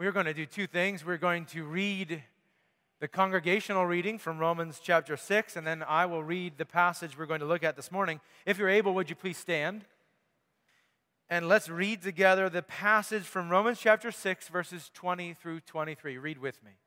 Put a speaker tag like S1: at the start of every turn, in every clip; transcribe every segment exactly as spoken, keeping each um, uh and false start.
S1: We're going to do two things. We're going to read the congregational reading from Romans chapter six, and then I will read the passage we're going to look at this morning. If you're able, would you please stand? And let's read together the passage from Romans chapter six, verses twenty through twenty-three. Read with me.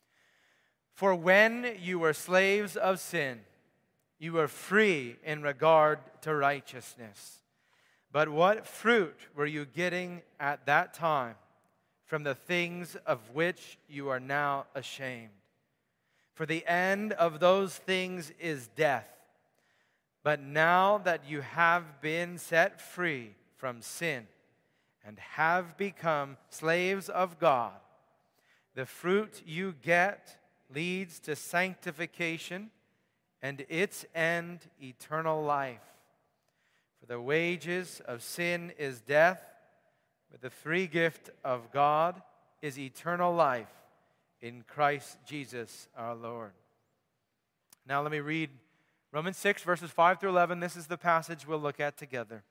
S1: For when you were slaves of sin, you were free in regard to righteousness. But what fruit were you getting at that time from the things of which you are now ashamed? For the end of those things is death. But now that you have been set free from sin and have become slaves of God, the fruit you get leads to sanctification and its end, eternal life. For the wages of sin is death, but the free gift of God is eternal life in Christ Jesus our Lord. Now let me read Romans six, verses five through eleven. This is the passage we'll look at together.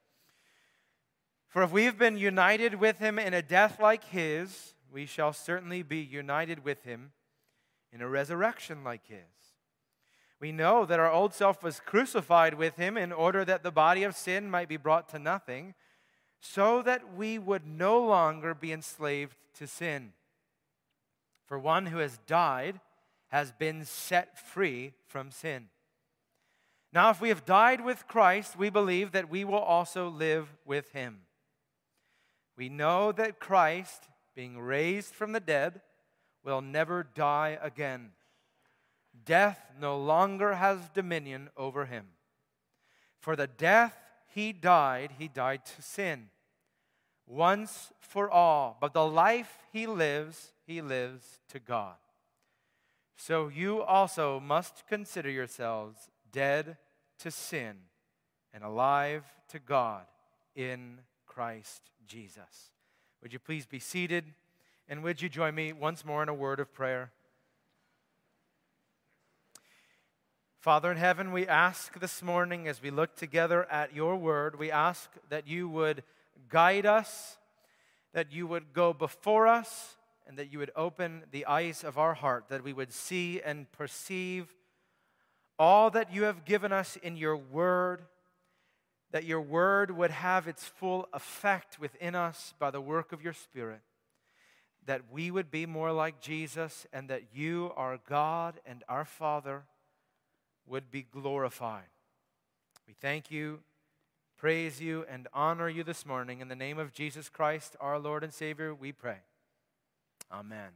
S1: For if we have been united with him in a death like his, we shall certainly be united with him in a resurrection like his. We know that our old self was crucified with him in order that the body of sin might be brought to nothing, so that we would no longer be enslaved to sin. For one who has died has been set free from sin. Now, if we have died with Christ, we believe that we will also live with him. We know that Christ, being raised from the dead, will never die again. Death no longer has dominion over him. For the death he died, he died to sin, once for all. But the life he lives, he lives to God. So you also must consider yourselves dead to sin and alive to God in Christ Jesus. Would you please be seated, and would you join me once more in a word of prayer? Father in heaven, we ask this morning as we look together at your word, we ask that you would guide us, that you would go before us, and that you would open the eyes of our heart, that we would see and perceive all that you have given us in your word, that your word would have its full effect within us by the work of your Spirit, that we would be more like Jesus, and that you, our God and our Father, would be glorified. We thank you, praise you, and honor you this morning. In the name of Jesus Christ, our Lord and Savior, we pray. Amen.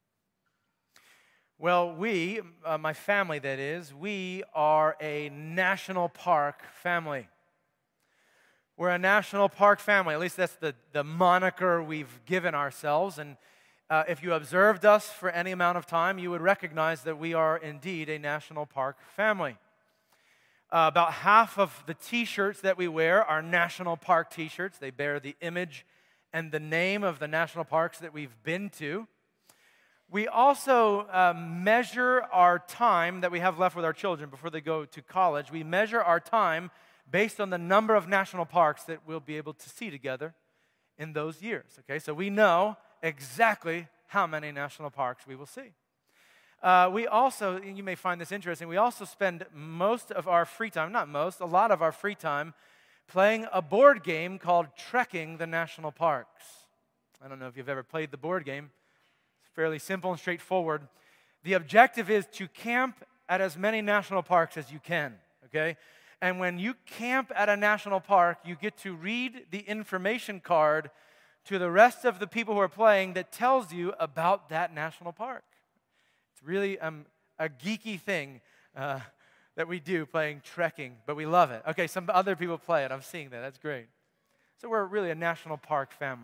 S1: Well, we, uh, my family that is, we are a national park family. We're a national park family. At least that's the, the moniker we've given ourselves. And uh, if you observed us for any amount of time, you would recognize that we are indeed a national park family. Uh, about half of the t-shirts that we wear are national park t-shirts. They bear the image and the name of the national parks that we've been to. We also uh, measure our time that we have left with our children before they go to college. We measure our time based on the number of national parks that we'll be able to see together in those years. Okay, so we know exactly how many national parks we will see. Uh, we also, and you may find this interesting, we also spend most of our free time, not most, a lot of our free time, playing a board game called Trekking the National Parks. I don't know if you've ever played the board game. It's fairly simple and straightforward. The objective is to camp at as many national parks as you can, okay? And when you camp at a national park, you get to read the information card to the rest of the people who are playing that tells you about that national park. It's really um, a geeky thing uh, that we do, playing trekking, but we love it. Okay, some other people play it. I'm seeing that. That's great. So we're really a national park family.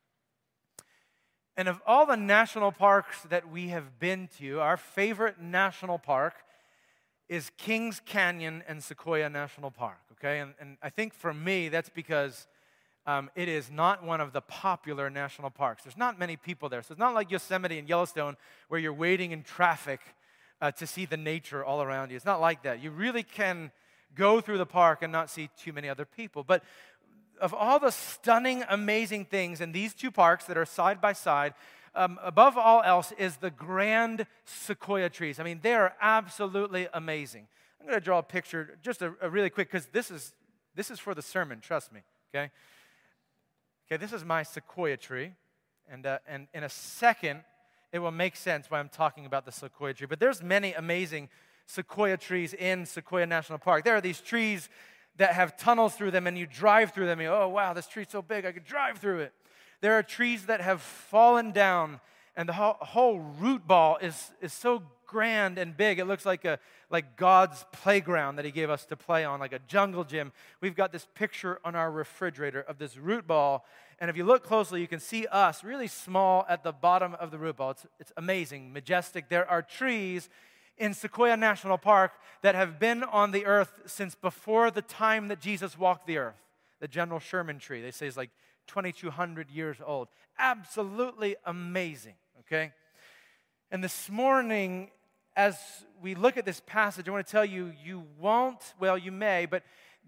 S1: And of all the national parks that we have been to, our favorite national park is Kings Canyon and Sequoia National Park, okay? And, and I think for me, that's because um, it is not one of the popular national parks. There's not many people there. So it's not like Yosemite and Yellowstone where you're waiting in traffic uh, to see the nature all around you. It's not like that. You really can go through the park and not see too many other people. But of all the stunning, amazing things in these two parks that are side by side, um, above all else is the grand sequoia trees. I mean, they are absolutely amazing. I'm going to draw a picture, just a, a really quick, because this is this is for the sermon. Trust me. Okay. Okay. This is my sequoia tree, and uh, and in a second, it will make sense why I'm talking about the sequoia tree. But there's many amazing sequoia trees in Sequoia National Park. There are these trees that have tunnels through them, and you drive through them, and you go, oh, wow, this tree's so big, I could drive through it. There are trees that have fallen down, and the whole, whole root ball is, is so grand and big. It looks like a like God's playground that he gave us to play on, like a jungle gym. We've got this picture on our refrigerator of this root ball, and if you look closely, you can see us really small at the bottom of the root ball. It's, it's amazing, majestic. There are trees in Sequoia National Park that have been on the earth since before the time that Jesus walked the earth. The General Sherman tree, they say, is like twenty-two hundred years old. Absolutely amazing, okay? And this morning, as we look at this passage, I want to tell you, you won't, well, you may, but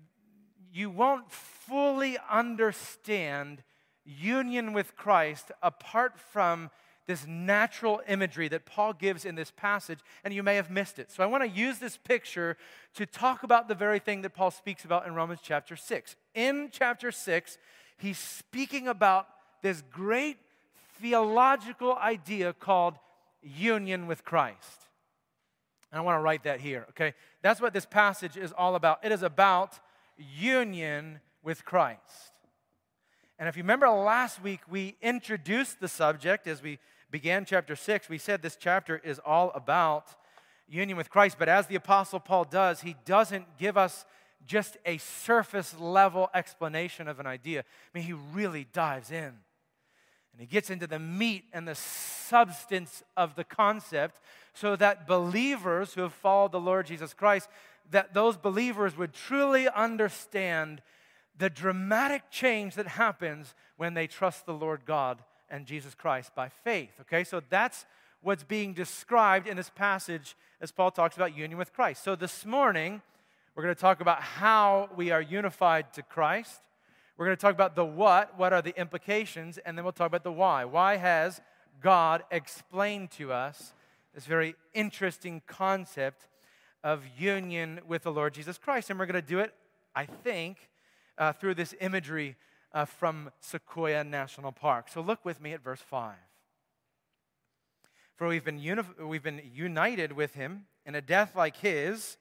S1: you won't fully understand union with Christ apart from this natural imagery that Paul gives in this passage, and you may have missed it. So I want to use this picture to talk about the very thing that Paul speaks about in Romans chapter six. In chapter six, he's speaking about this great theological idea called union with Christ. And I want to write that here, okay? That's what this passage is all about. It is about union with Christ. And if you remember last week, we introduced the subject as we began chapter six. We said this chapter is all about union with Christ. But as the Apostle Paul does, he doesn't give us just a surface level explanation of an idea. I mean, he really dives in. And he gets into the meat and the substance of the concept so that believers who have followed the Lord Jesus Christ, that those believers would truly understand the dramatic change that happens when they trust the Lord God and Jesus Christ by faith. Okay, so that's what's being described in this passage as Paul talks about union with Christ. So this morning, we're going to talk about how we are unified to Christ. We're going to talk about the what, what are the implications, and then we'll talk about the why. Why has God explained to us this very interesting concept of union with the Lord Jesus Christ? And we're going to do it, I think, uh, through this imagery uh, from Sequoia National Park. So look with me at verse five. For we've been, uni- we've been united with him in a death like his.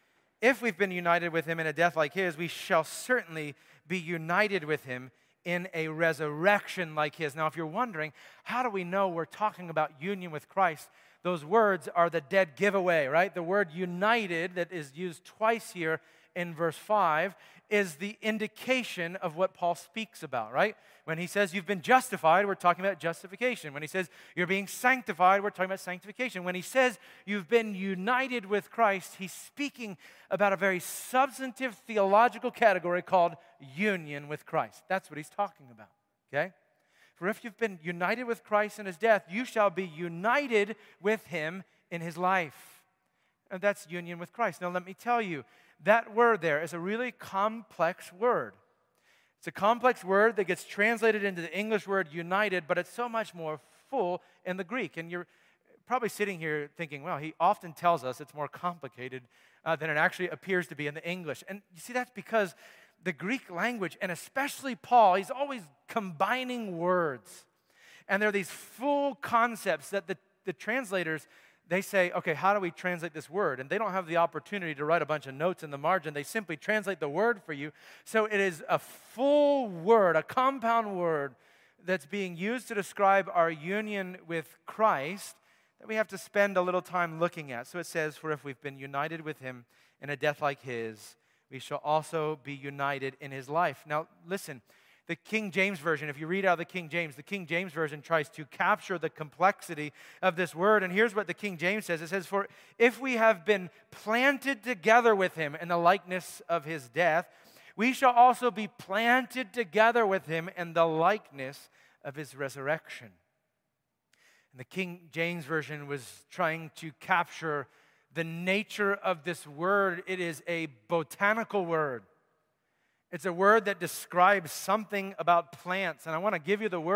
S1: If we've been united with him in a death like his, we shall certainly be united with him in a resurrection like his. Now, if you're wondering, how do we know we're talking about union with Christ? Those words are the dead giveaway, right? The word united that is used twice here in verse five is the indication of what Paul speaks about, right? When he says you've been justified, we're talking about justification. When he says you're being sanctified, we're talking about sanctification. When he says you've been united with Christ, he's speaking about a very substantive theological category called union with Christ. That's what he's talking about, okay? For if you've been united with Christ in his death, you shall be united with him in his life. And that's union with Christ. Now let me tell you, that word there is a really complex word. It's a complex word that gets translated into the English word united, but it's so much more full in the Greek. And you're probably sitting here thinking, well, he often tells us it's more complicated uh, than it actually appears to be in the English. And you see, that's because the Greek language, and especially Paul, he's always combining words. And there are these full concepts that the, the translators, they say, okay, how do we translate this word? And they don't have the opportunity to write a bunch of notes in the margin. They simply translate the word for you. So it is a full word, a compound word that's being used to describe our union with Christ that we have to spend a little time looking at. So it says, for if we've been united with him in a death like his, we shall also be united in his life. Now, listen. The King James Version, if you read out of the King James, the King James Version tries to capture the complexity of this word. And here's what the King James says. It says, for if we have been planted together with him in the likeness of his death, we shall also be planted together with him in the likeness of his resurrection. And the King James Version was trying to capture the nature of this word. It is a botanical word. It's a word that describes something about plants. And I want to give you the word,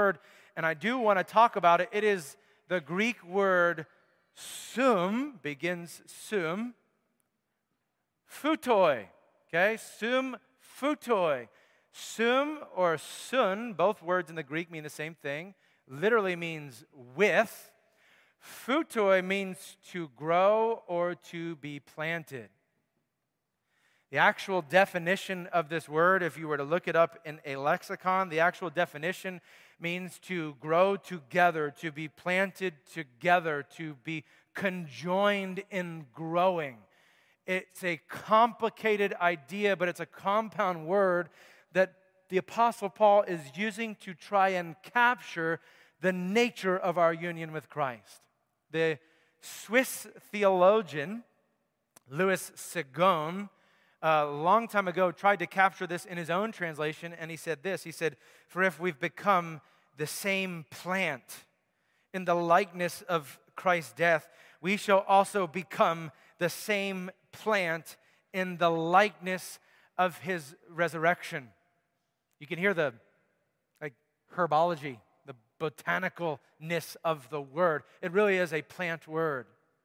S1: and I do want to talk about it. It is the Greek word sum, begins sum, phutoi, okay? Sum phutoi. Sum or sun, both words in the Greek mean the same thing, literally means with. Phutoi means to grow or to be planted. The actual definition of this word, if you were to look it up in a lexicon, the actual definition means to grow together, to be planted together, to be conjoined in growing. It's a complicated idea, but it's a compound word that the Apostle Paul is using to try and capture the nature of our union with Christ. The Swiss theologian, Louis Segone, a long time ago, tried to capture this in his own translation, and he said this. He said, "For if we've become the same plant in the likeness of Christ's death, we shall also become the same plant in the likeness of his resurrection." You can hear the like herbology, the botanicalness of the word. It really is a plant word.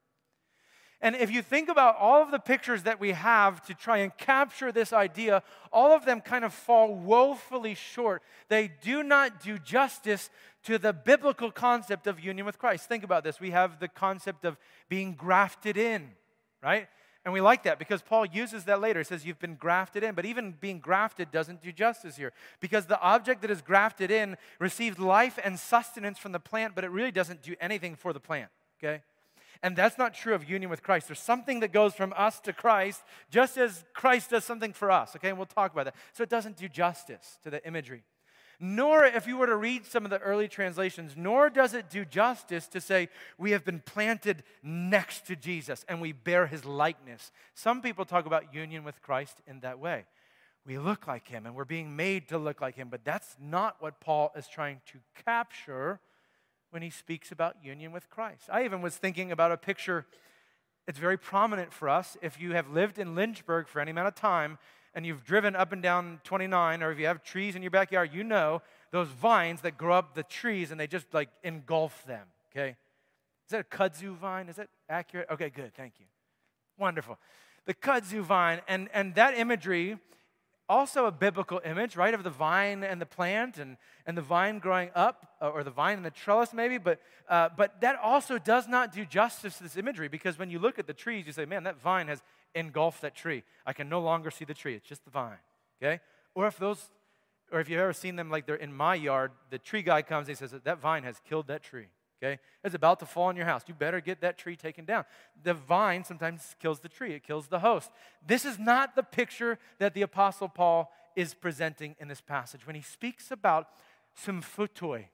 S1: And if you think about all of the pictures that we have to try and capture this idea, all of them kind of fall woefully short. They do not do justice to the biblical concept of union with Christ. Think about this. We have the concept of being grafted in, right? And we like that because Paul uses that later. He says you've been grafted in, but even being grafted doesn't do justice here because the object that is grafted in receives life and sustenance from the plant, but it really doesn't do anything for the plant, okay? And that's not true of union with Christ. There's something that goes from us to Christ just as Christ does something for us, okay? And we'll talk about that. So it doesn't do justice to the imagery. Nor, if you were to read some of the early translations, nor does it do justice to say we have been planted next to Jesus and we bear his likeness. Some people talk about union with Christ in that way. We look like him and we're being made to look like him, but that's not what Paul is trying to capture when he speaks about union with Christ. I even was thinking about a picture. It's very prominent for us. If you have lived in Lynchburg for any amount of time and you've driven up and down twenty-nine, or if you have trees in your backyard, you know those vines that grow up the trees and they just like engulf them, okay? Is that a kudzu vine? Is that accurate? Okay, good, thank you. Wonderful. The kudzu vine, and, and that imagery, also a biblical image, right, of the vine and the plant and, and the vine growing up, or the vine and the trellis maybe, but, uh, but that also does not do justice to this imagery because when you look at the trees, you say, man, that vine has engulfed that tree. I can no longer see the tree. It's just the vine, okay? Or if those, or if you've ever seen them like they're in my yard, the tree guy comes and he says, that vine has killed that tree, okay? It's about to fall on your house. You better get that tree taken down. The vine sometimes kills the tree. It kills the host. This is not the picture that the Apostle Paul is presenting in this passage. When he speaks about symphutoi,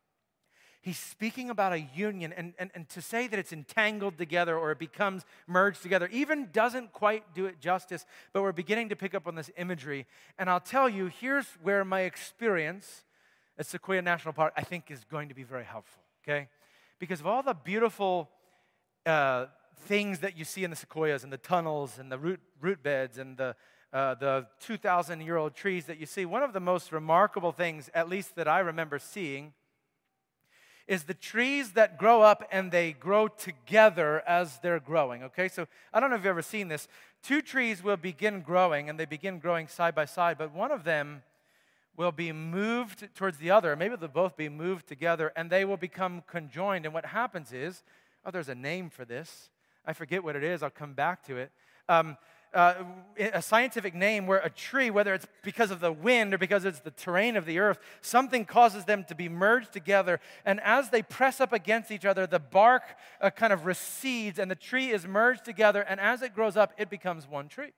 S1: he's speaking about a union, and, and, and to say that it's entangled together or it becomes merged together even doesn't quite do it justice, but we're beginning to pick up on this imagery. And I'll tell you, here's where my experience at Sequoia National Park, I think, is going to be very helpful, okay? Because of all the beautiful uh, things that you see in the sequoias and the tunnels and the root, root beds and the uh, the two thousand year old trees that you see, one of the most remarkable things, at least that I remember seeing, is the trees that grow up and they grow together as they're growing, okay? So I don't know if you've ever seen this. Two trees will begin growing and they begin growing side by side, but one of them will be moved towards the other. Maybe they'll both be moved together and they will become conjoined. And what happens is, oh, there's a name for this. I forget what it is. I'll come back to it. Um, uh, a scientific name where a tree, whether it's because of the wind or because it's the terrain of the earth, something causes them to be merged together. And as they press up against each other, the bark uh, kind of recedes and the tree is merged together. And as it grows up, it becomes one tree.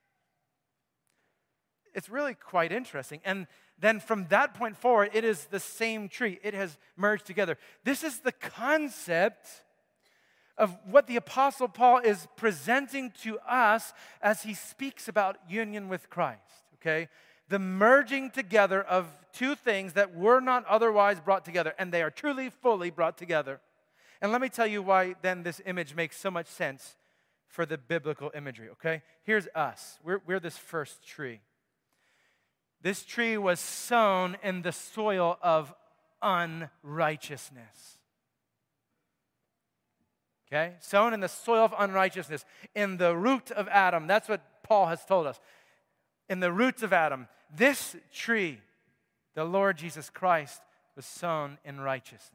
S1: It's really quite interesting. And then from that point forward, it is the same tree. It has merged together. This is the concept of what the Apostle Paul is presenting to us as he speaks about union with Christ, okay? The merging together of two things that were not otherwise brought together, and they are truly, fully brought together. And let me tell you why then this image makes so much sense for the biblical imagery, okay? Here's us. We're, we're this first tree. This tree was sown in the soil of unrighteousness. Okay? Sown in the soil of unrighteousness, in the root of Adam. That's what Paul has told us. In the roots of Adam. This tree, the Lord Jesus Christ, was sown in righteousness.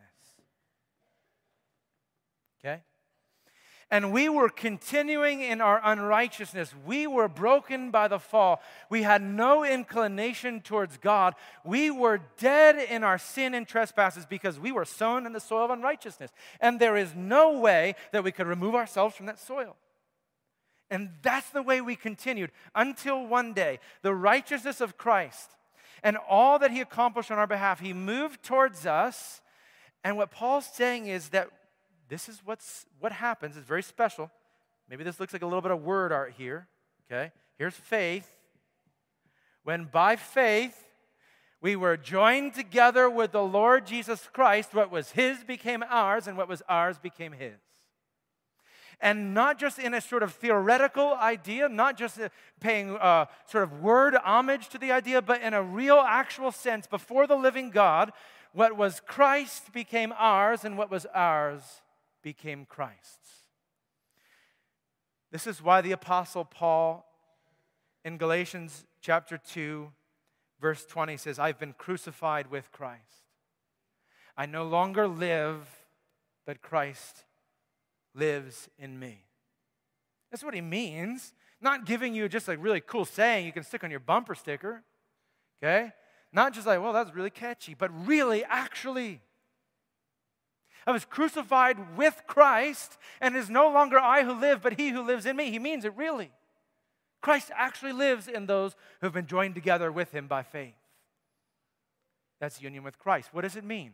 S1: Okay? And we were continuing in our unrighteousness. We were broken by the fall. We had no inclination towards God. We were dead in our sin and trespasses because we were sown in the soil of unrighteousness. And there is no way that we could remove ourselves from that soil. And that's the way we continued until one day, the righteousness of Christ and all that he accomplished on our behalf, he moved towards us. And what Paul's saying is that this is what's, what happens. It's very special. Maybe this looks like a little bit of word art here. Okay, here's faith. When by faith we were joined together with the Lord Jesus Christ, what was his became ours, and what was ours became his. And not just in a sort of theoretical idea, not just paying uh, sort of word homage to the idea, but in a real, actual sense, before the living God, what was Christ became ours, and what was ours became Christ's. This is why the Apostle Paul in Galatians chapter two, verse twenty says, I've been crucified with Christ. I no longer live, but Christ lives in me. That's what he means. Not giving you just a really cool saying you can stick on your bumper sticker. Okay? Not just like, well, that's really catchy, but really, actually, I was crucified with Christ, and it is no longer I who live, but he who lives in me. He means it really. Christ actually lives in those who have been joined together with him by faith. That's union with Christ. What does it mean?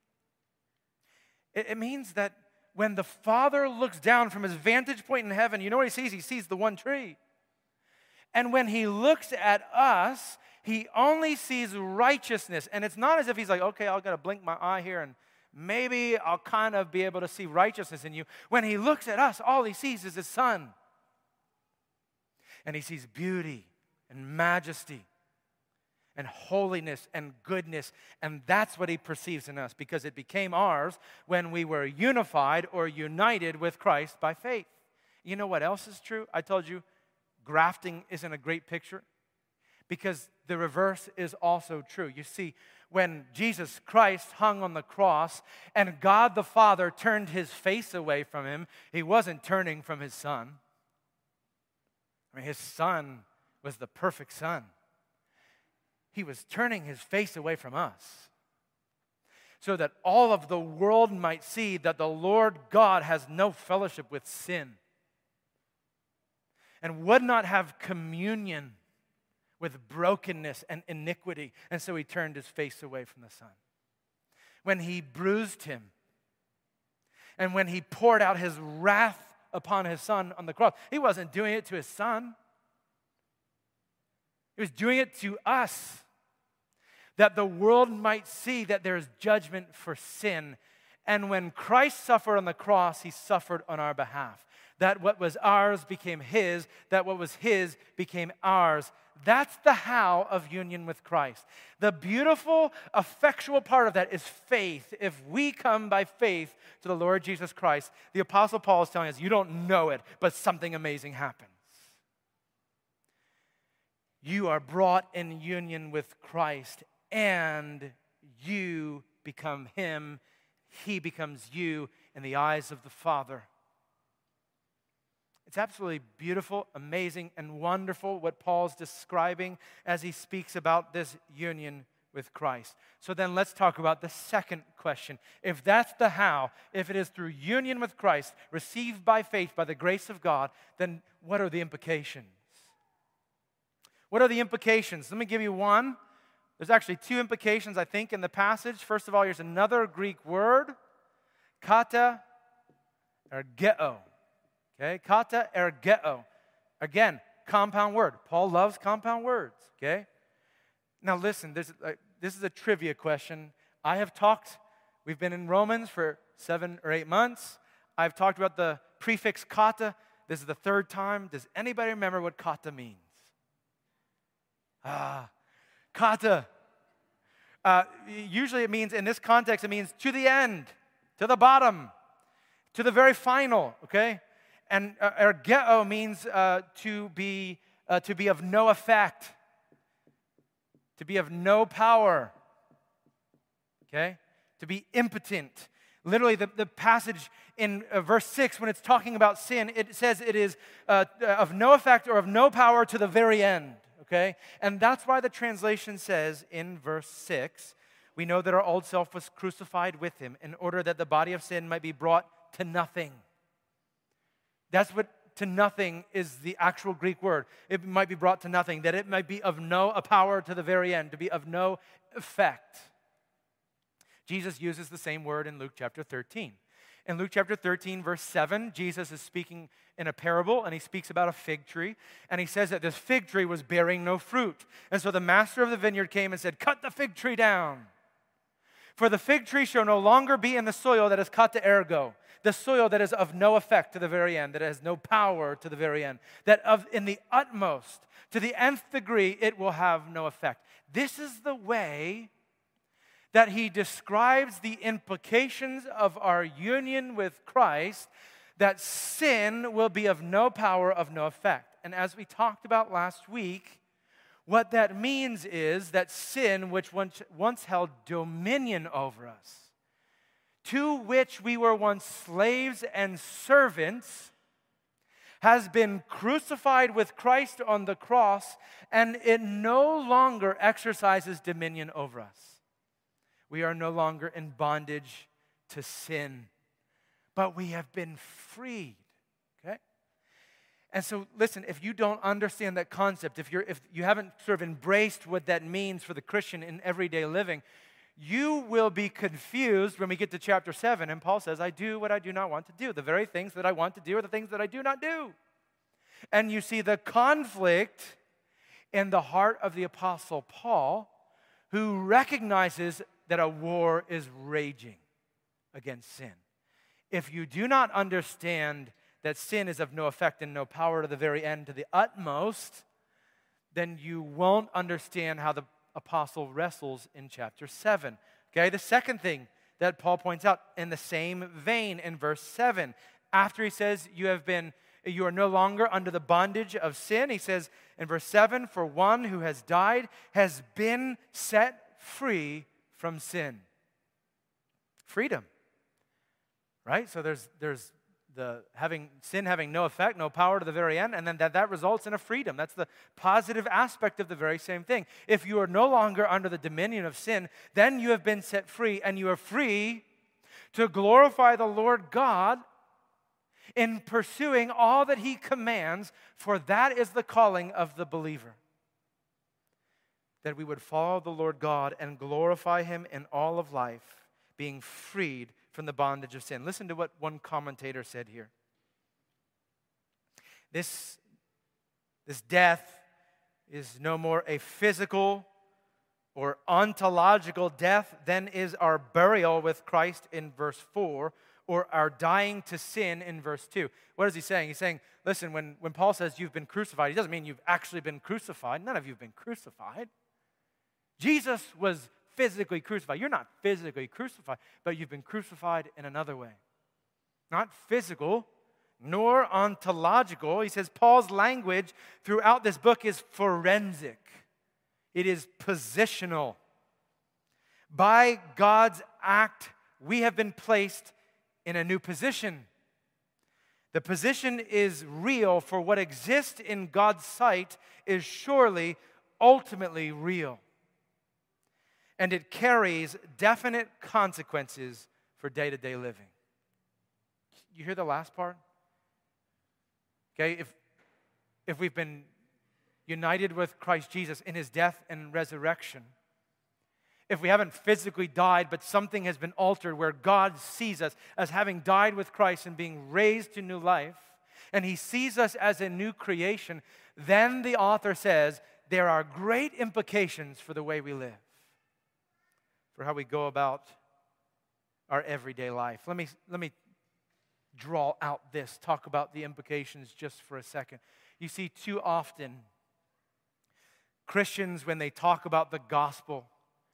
S1: It, it means that when the Father looks down from his vantage point in heaven, you know what he sees? He sees the one tree. And when he looks at us, he only sees righteousness. And it's not as if he's like, okay, I've got to blink my eye here and maybe I'll kind of be able to see righteousness in you. When he looks at us, all he sees is his Son. And he sees beauty and majesty and holiness and goodness. And that's what he perceives in us because it became ours when we were unified or united with Christ by faith. You know what else is true? I told you grafting isn't a great picture because the reverse is also true. You see, when Jesus Christ hung on the cross and God the Father turned his face away from him, he wasn't turning from his Son. I mean, his Son was the perfect Son. He was turning his face away from us so that all of the world might see that the Lord God has no fellowship with sin and would not have communion with brokenness and iniquity. And so he turned his face away from the Son. When he bruised him and when he poured out his wrath upon his Son on the cross, he wasn't doing it to his Son. He was doing it to us, that the world might see that there is judgment for sin. And when Christ suffered on the cross, he suffered on our behalf. That what was ours became his, that what was his became ours. That's the how of union with Christ. The beautiful, effectual part of that is faith. If we come by faith to the Lord Jesus Christ, the Apostle Paul is telling us, you don't know it, but something amazing happens. You are brought in union with Christ, and you become him. He becomes you in the eyes of the Father. It's absolutely beautiful, amazing, and wonderful what Paul's describing as he speaks about this union with Christ. So then let's talk about the second question. If that's the how, if it is through union with Christ, received by faith, by the grace of God, then what are the implications? What are the implications? Let me give you one. There's actually two implications, I think, in the passage. First of all, here's another Greek word, kata ergeo. Okay, kata ergeo. Again, compound word. Paul loves compound words, okay? Now listen, this, uh, this is a trivia question. I have talked, we've been in Romans for seven or eight months. I've talked about the prefix kata. This is the third time. Does anybody remember what kata means? Ah, kata. Uh, usually it means, in this context, it means to the end, to the bottom, to the very final, okay? And uh, ergeo means uh, to be uh, to be of no effect, to be of no power, okay? To be impotent. Literally, the, the passage in uh, verse six, when it's talking about sin, it says it is uh, of no effect or of no power to the very end, okay? And that's why the translation says in verse six, we know that our old self was crucified with him in order that the body of sin might be brought to nothing. That's what to nothing is the actual Greek word. It might be brought to nothing, that it might be of no power to the very end, to be of no effect. Jesus uses the same word in Luke chapter thirteen. In Luke chapter thirteen, verse seven, Jesus is speaking in a parable, and he speaks about a fig tree, and he says that this fig tree was bearing no fruit. And so the master of the vineyard came and said, "Cut the fig tree down. For the fig tree shall no longer be in the soil that is kata ergo, the soil that is of no effect to the very end, that has no power to the very end, that of in the utmost, to the nth degree, it will have no effect." This is the way that he describes the implications of our union with Christ, that sin will be of no power, of no effect. And as we talked about last week, what that means is that sin, which once, once held dominion over us, to which we were once slaves and servants, has been crucified with Christ on the cross, and it no longer exercises dominion over us. We are no longer in bondage to sin, but we have been freed, okay? And so, listen, if you don't understand that concept, if, you're, if you haven't sort of embraced what that means for the Christian in everyday living, you will be confused when we get to chapter seven, and Paul says, "I do what I do not want to do. The very things that I want to do are the things that I do not do." And you see the conflict in the heart of the Apostle Paul, who recognizes that a war is raging against sin. If you do not understand that sin is of no effect and no power to the very end, to the utmost, then you won't understand how the apostle wrestles in chapter seven. Okay, the second thing that Paul points out in the same vein in verse seven, after he says you have been, you are no longer under the bondage of sin, he says in verse seven, "For one who has died has been set free from sin." Freedom, right? So there's there's the having sin having no effect, no power to the very end, and then that, that results in a freedom. That's the positive aspect of the very same thing. If you are no longer under the dominion of sin, then you have been set free, and you are free to glorify the Lord God in pursuing all that he commands, for that is the calling of the believer. That we would follow the Lord God and glorify him in all of life, being freed from the bondage of sin. Listen to what one commentator said here. This, this death is no more a physical or ontological death than is our burial with Christ in verse four, or our dying to sin in verse two. What is he saying? He's saying, listen, when, when Paul says you've been crucified, he doesn't mean you've actually been crucified. None of you have been crucified. Jesus was physically crucified. You're not physically crucified, but you've been crucified in another way. Not physical, nor ontological. He says Paul's language throughout this book is forensic. It is positional. By God's act, we have been placed in a new position. The position is real, for what exists in God's sight is surely ultimately real. And it carries definite consequences for day-to-day living. You hear the last part? Okay, if, if we've been united with Christ Jesus in his death and resurrection, if we haven't physically died, but something has been altered where God sees us as having died with Christ and being raised to new life, and he sees us as a new creation, then the author says there are great implications for the way we live, for how we go about our everyday life. Let me, let me draw out this, talk about the implications just for a second. You see, too often, Christians, when they talk about the gospel,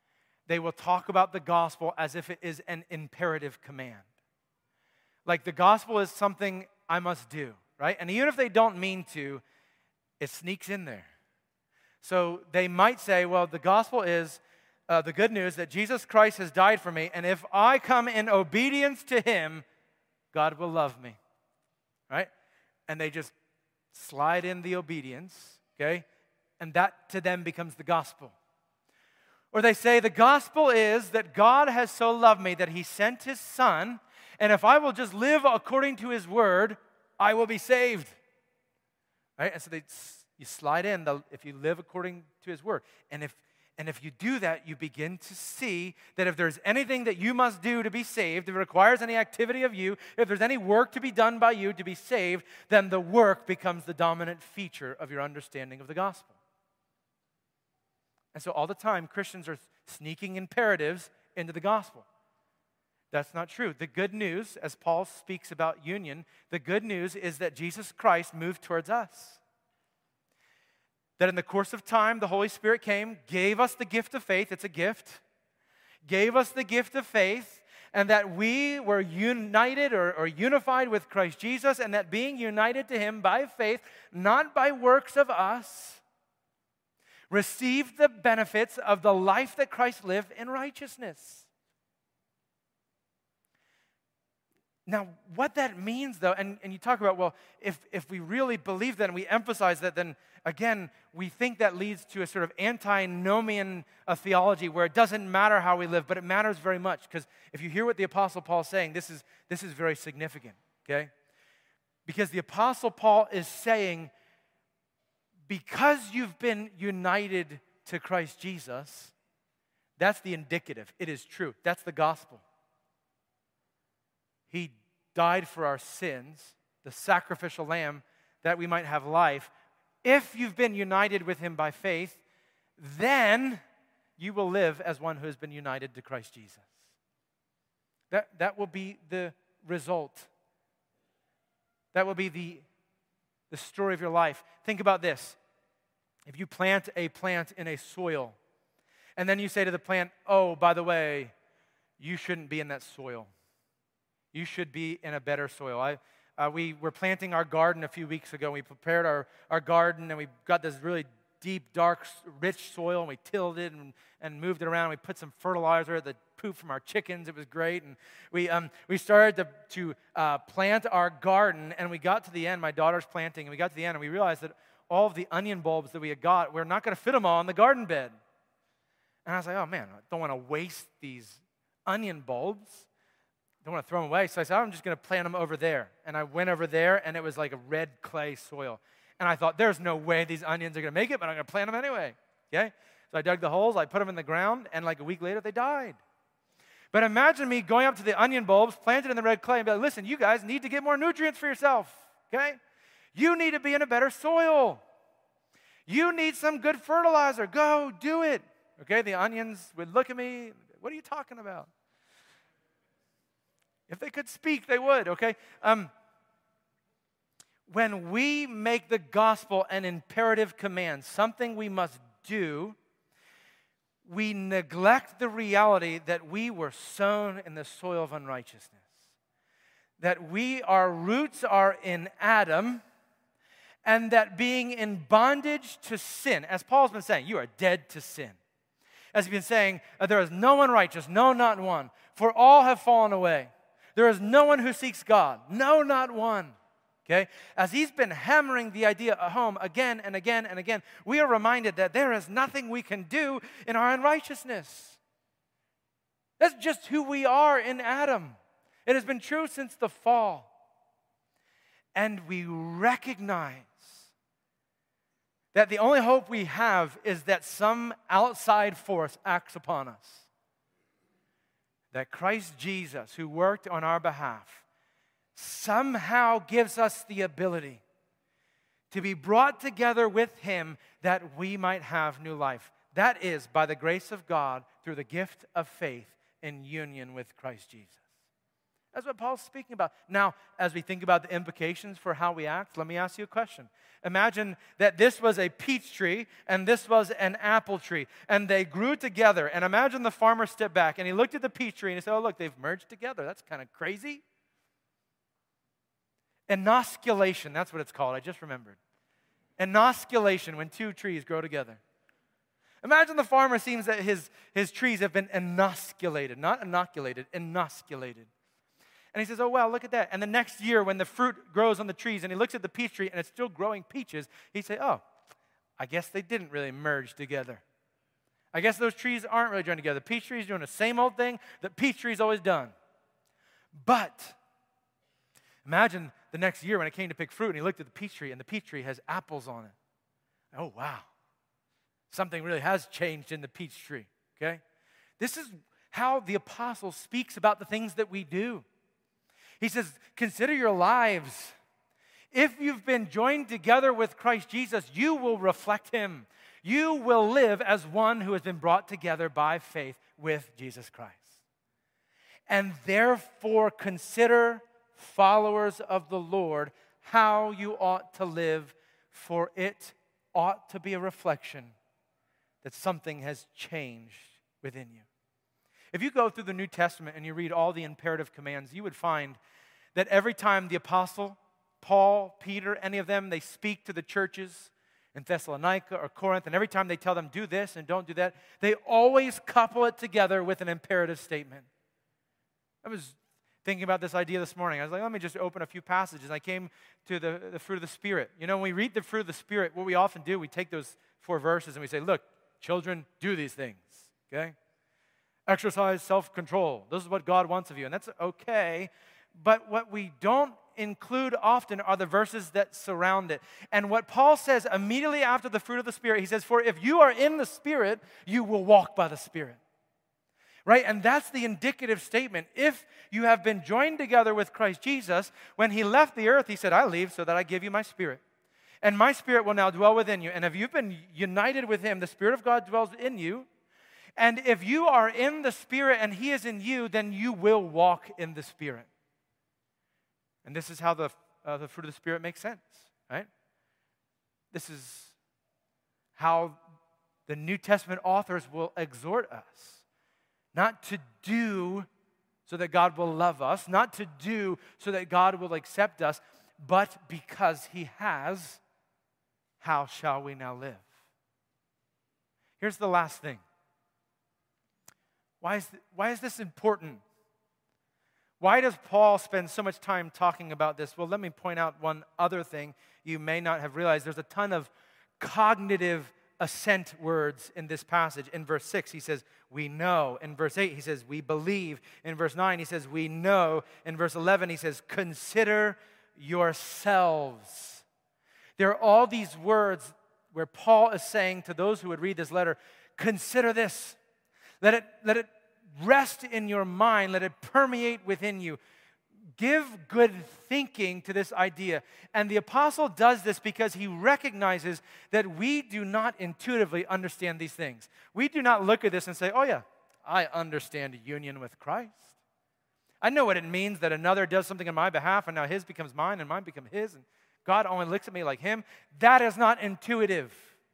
S1: they will talk about the gospel as if it is an imperative command. Like the gospel is something I must do, right? And even if they don't mean to, it sneaks in there. So they might say, well, the gospel is uh, the good news that Jesus Christ has died for me, and if I come in obedience to him, God will love me, right? And they just slide in the obedience, okay? And that to them becomes the gospel. Or they say the gospel is that God has so loved me that he sent his son, and if I will just live according to his word, I will be saved. Right? And so they, you slide in the, if you live according to his word. And if, and if you do that, you begin to see that if there's anything that you must do to be saved, if it requires any activity of you, if there's any work to be done by you to be saved, then the work becomes the dominant feature of your understanding of the gospel. And so all the time, Christians are sneaking imperatives into the gospel. That's not true. The good news, as Paul speaks about union, the good news is that Jesus Christ moved towards us. That in the course of time, the Holy Spirit came, gave us the gift of faith, it's a gift, gave us the gift of faith, and that we were united or, or unified with Christ Jesus, and that being united to him by faith, not by works of us, received the benefits of the life that Christ lived in righteousness. Now, what that means, though, and, and you talk about, well, if, if we really believe that and we emphasize that, then again, we think that leads to a sort of antinomian uh, theology where it doesn't matter how we live, but it matters very much. Because if you hear what the Apostle Paul is saying, this is, this is very significant, okay? Because the Apostle Paul is saying, because you've been united to Christ Jesus, that's the indicative. It is true. That's the gospel. He died for our sins, the sacrificial lamb, that we might have life. If you've been united with him by faith, then you will live as one who has been united to Christ Jesus. That, that will be the result. That will be the, the story of your life. Think about this. If you plant a plant in a soil, and then you say to the plant, oh, by the way, you shouldn't be in that soil. You should be in a better soil. I, uh, we were planting our garden a few weeks ago. We prepared our, our garden, and we got this really deep, dark, rich soil, and we tilled it and, and moved it around. We put some fertilizer, the poop from our chickens. It was great. And we, um, we started to, to uh, plant our garden, and we got to the end. My daughter's planting, and we got to the end, and we realized that all of the onion bulbs that we had got, we're not going to fit them all in the garden bed. And I was like, oh, man, I don't want to waste these onion bulbs. Don't want to throw them away. So I said, I'm just going to plant them over there. And I went over there, and it was like a red clay soil. And I thought, there's no way these onions are going to make it, but I'm going to plant them anyway. Okay? So I dug the holes, I put them in the ground, and like a week later, they died. But imagine me going up to the onion bulbs, planted in the red clay, and be like, listen, you guys need to get more nutrients for yourself. Okay? You need to be in a better soil. You need some good fertilizer. Go do it. Okay? The onions would look at me. What are you talking about? If they could speak, they would, okay? Um, when we make the gospel an imperative command, something we must do, we neglect the reality that we were sown in the soil of unrighteousness. That we, our roots are in Adam, and that being in bondage to sin, as Paul's been saying, you are dead to sin. As he's been saying, there is no one righteous, no, not one, for all have fallen away. There is no one who seeks God. No, not one. Okay? As he's been hammering the idea at home again and again and again, we are reminded that there is nothing we can do in our unrighteousness. That's just who we are in Adam. It has been true since the fall. And we recognize that the only hope we have is that some outside force acts upon us. That Christ Jesus, who worked on our behalf, somehow gives us the ability to be brought together with him that we might have new life. That is by the grace of God through the gift of faith in union with Christ Jesus. That's what Paul's speaking about. Now, as we think about the implications for how we act, let me ask you a question. Imagine that this was a peach tree and this was an apple tree, and they grew together. And imagine the farmer stepped back and he looked at the peach tree and he said, oh, look, they've merged together. That's kind of crazy. Inosculation, that's what it's called. I just remembered. Inosculation, when two trees grow together. Imagine the farmer seems that his, his trees have been inosculated, not inoculated, inosculated. And he says, oh, well, look at that. And the next year when the fruit grows on the trees and he looks at the peach tree and it's still growing peaches, he'd say, oh, I guess they didn't really merge together. I guess those trees aren't really joined together. The peach tree is doing the same old thing that peach tree's always done. But imagine the next year when it came to pick fruit and he looked at the peach tree and the peach tree has apples on it. Oh, wow. Something really has changed in the peach tree, okay? This is how the apostle speaks about the things that we do. He says, consider your lives. If you've been joined together with Christ Jesus, you will reflect him. You will live as one who has been brought together by faith with Jesus Christ. And therefore consider, followers of the Lord, how you ought to live, for it ought to be a reflection that something has changed within you. If you go through the New Testament and you read all the imperative commands, you would find that every time the apostle, Paul, Peter, any of them, they speak to the churches in Thessalonica or Corinth, and every time they tell them, do this and don't do that, they always couple it together with an imperative statement. I was thinking about this idea this morning. I was like, let me just open a few passages. I came to the, the fruit of the Spirit. You know, when we read the fruit of the Spirit, what we often do, we take those four verses and we say, look, children, do these things, okay? Exercise self-control. This is what God wants of you, and that's okay. But what we don't include often are the verses that surround it. And what Paul says immediately after the fruit of the Spirit, he says, for if you are in the Spirit, you will walk by the Spirit. Right? And that's the indicative statement. If you have been joined together with Christ Jesus, when he left the earth, he said, I leave so that I give you my Spirit. And my Spirit will now dwell within you. And if you've been united with him, the Spirit of God dwells in you. And if you are in the Spirit and he is in you, then you will walk in the Spirit. And this is how the, uh, the fruit of the Spirit makes sense, right? This is how the New Testament authors will exhort us. Not to do so that God will love us, not to do so that God will accept us, but because he has, how shall we now live? Here's the last thing. Why is, th- why is this important? Why does Paul spend so much time talking about this? Well, let me point out one other thing you may not have realized. There's a ton of cognitive assent words in this passage. In verse six, he says, we know. In verse eight, he says, we believe. In verse nine, he says, we know. In verse eleven, he says, consider yourselves. There are all these words where Paul is saying to those who would read this letter, consider this. Let it, let it rest in your mind. Let it permeate within you. Give good thinking to this idea. And the apostle does this because he recognizes that we do not intuitively understand these things. We do not look at this and say, oh yeah, I understand union with Christ. I know what it means that another does something on my behalf and now his becomes mine and mine becomes his and God only looks at me like him. That is not intuitive.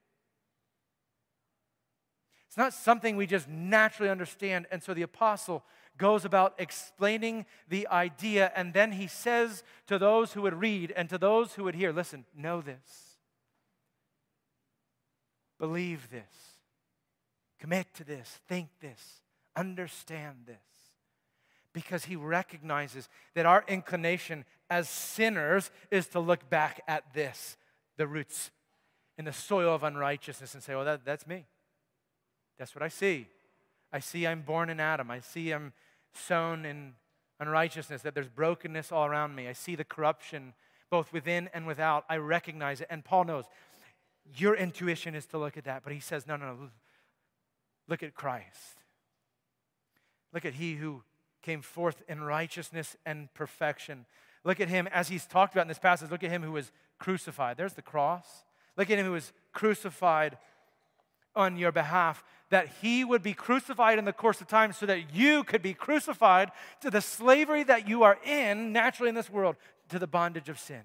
S1: It's not something we just naturally understand. And so the apostle goes about explaining the idea, and then he says to those who would read and to those who would hear, listen, know this. Believe this. Commit to this. Think this. Understand this. Because he recognizes that our inclination as sinners is to look back at this, the roots in the soil of unrighteousness, and say, oh, that, that's me. That's what I see. I see I'm born in Adam. I see I'm sown in unrighteousness, that there's brokenness all around me. I see the corruption both within and without. I recognize it. And Paul knows your intuition is to look at that. But he says, no, no, no. Look at Christ. Look at he who came forth in righteousness and perfection. Look at him as he's talked about in this passage. Look at him who was crucified. There's the cross. Look at him who was crucified on your behalf. that he would be crucified in the course of time so that you could be crucified to the slavery that you are in naturally in this world, to the bondage of sin.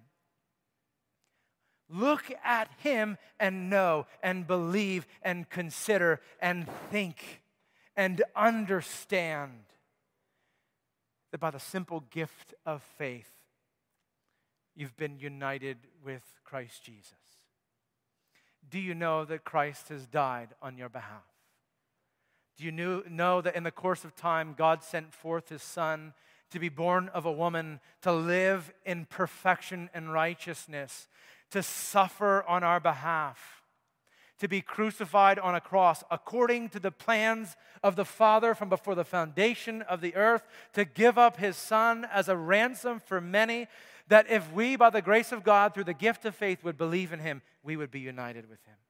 S1: Look at him and know and believe and consider and think and understand that by the simple gift of faith, you've been united with Christ Jesus. Do you know that Christ has died on your behalf? Do you know that in the course of time, God sent forth his Son to be born of a woman, to live in perfection and righteousness, to suffer on our behalf, to be crucified on a cross according to the plans of the Father from before the foundation of the earth, to give up his Son as a ransom for many, that if we, by the grace of God, through the gift of faith, would believe in him, we would be united with him.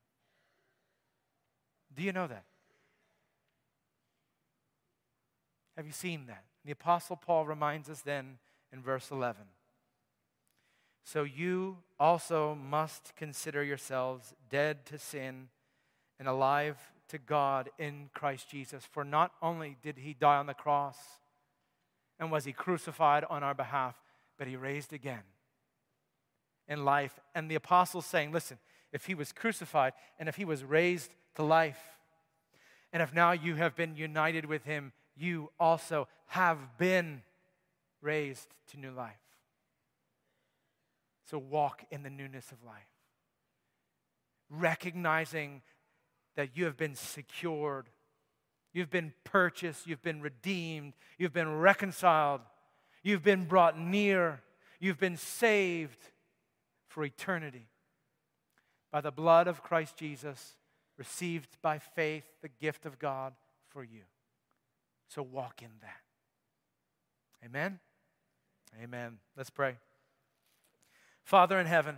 S1: Do you know that? Have you seen that? The Apostle Paul reminds us then in verse eleven. So you also must consider yourselves dead to sin and alive to God in Christ Jesus. For not only did he die on the cross and was he crucified on our behalf, but he raised again in life. And the apostle's saying, listen, if he was crucified and if he was raised to life, and if now you have been united with him, you also have been raised to new life. So walk in the newness of life, recognizing that you have been secured, you've been purchased, you've been redeemed, you've been reconciled, you've been brought near, you've been saved for eternity by the blood of Christ Jesus, received by faith the gift of God for you. So walk in that. Amen? Amen. Let's pray. Father in heaven,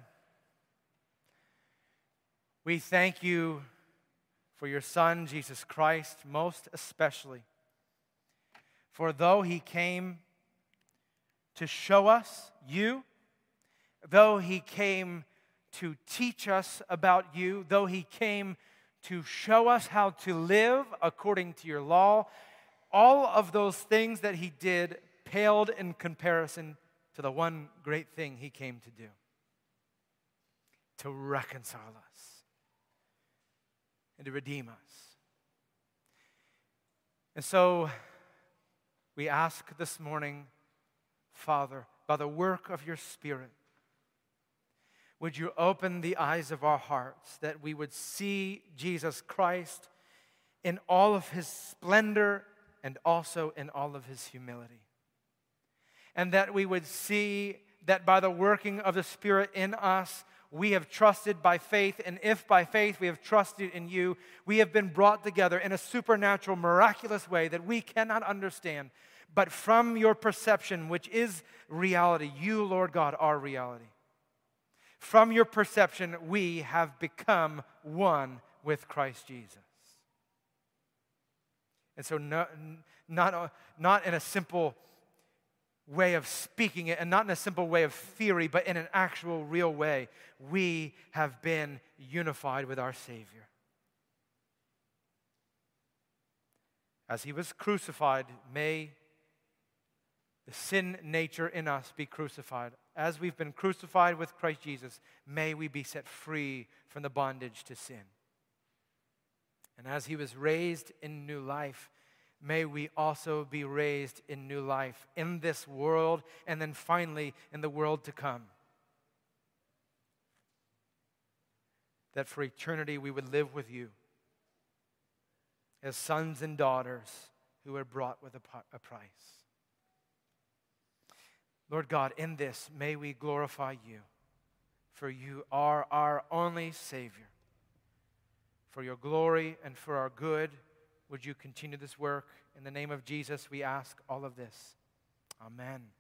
S1: we thank you for your Son, Jesus Christ, most especially. For though he came to show us you, though he came to teach us about you, though he came to show us how to live according to your law, all of those things that he did paled in comparison to the one great thing he came to do: to reconcile us and to redeem us. And so we ask this morning, Father, by the work of your Spirit, would you open the eyes of our hearts that we would see Jesus Christ in all of his splendor and also in all of his humility. And that we would see that by the working of the Spirit in us, we have trusted by faith, and if by faith we have trusted in you, we have been brought together in a supernatural, miraculous way that we cannot understand. But from your perception, which is reality, you, Lord God, are reality. From your perception, we have become one with Christ Jesus. And so not, not, not in a simple way of speaking it, and not in a simple way of theory, but in an actual, real way, we have been unified with our Savior. As he was crucified, may the sin nature in us be crucified. As we've been crucified with Christ Jesus, may we be set free from the bondage to sin. And as he was raised in new life, may we also be raised in new life in this world, and then finally in the world to come. That for eternity we would live with you as sons and daughters who are brought with a price. Lord God, in this may we glorify you, for you are our only Savior. For your glory and for our good, would you continue this work? In the name of Jesus, we ask all of this. Amen.